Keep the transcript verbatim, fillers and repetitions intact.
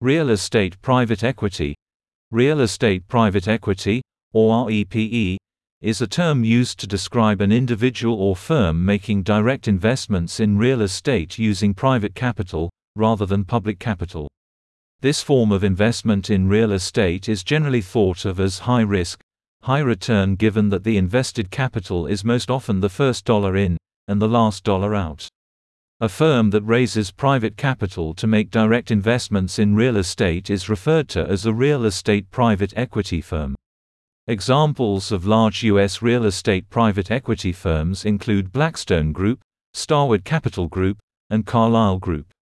Real estate private equity. Real estate private equity, or R E P E, is a term used to describe an individual or firm making direct investments in real estate using private capital, rather than public capital. This form of investment in real estate is generally thought of as high risk, high return, given that the invested capital is most often the first dollar in, and the last dollar out. A firm that raises private capital to make direct investments in real estate is referred to as a real estate private equity firm. Examples of large U S real estate private equity firms include Blackstone Group, Starwood Capital Group, and Carlyle Group.